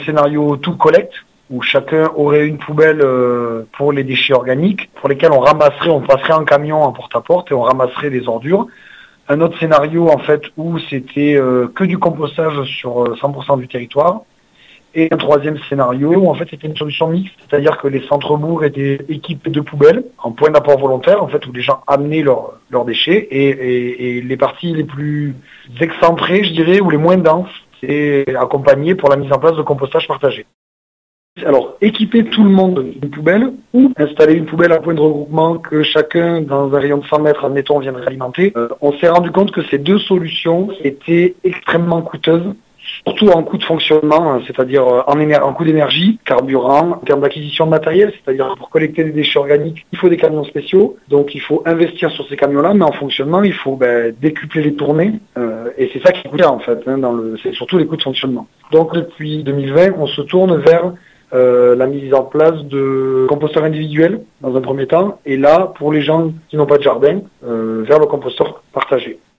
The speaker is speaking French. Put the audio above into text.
Scénario tout collecte, où chacun aurait une poubelle pour les déchets organiques, pour lesquels on passerait en camion en porte-à-porte et on ramasserait des ordures. Un autre scénario en fait où c'était que du compostage sur 100% du territoire. Et un troisième scénario où en fait c'était une solution mixte, c'est-à-dire que les centres-bourgs étaient équipés de poubelles en point d'apport volontaire, en fait où les gens amenaient leurs déchets, et les parties les plus excentrées, je dirais, ou les moins denses, c'est accompagné pour la mise en place de compostage partagé. Alors, équiper tout le monde d'une poubelle ou installer une poubelle à point de regroupement que chacun, dans un rayon de 100 mètres, admettons, viendrait alimenter, on s'est rendu compte que ces deux solutions étaient extrêmement coûteuses, surtout en coût de fonctionnement, c'est-à-dire en coût d'énergie, carburant, en termes d'acquisition de matériel, c'est-à-dire pour collecter des déchets organiques, il faut des camions spéciaux, donc il faut investir sur ces camions-là, mais en fonctionnement, il faut décupler les tournées, et c'est ça qui coûte en fait, c'est surtout les coûts de fonctionnement. Donc depuis 2020, on se tourne vers la mise en place de composteurs individuels dans un premier temps, et là, pour les gens qui n'ont pas de jardin, vers le composteur partagé.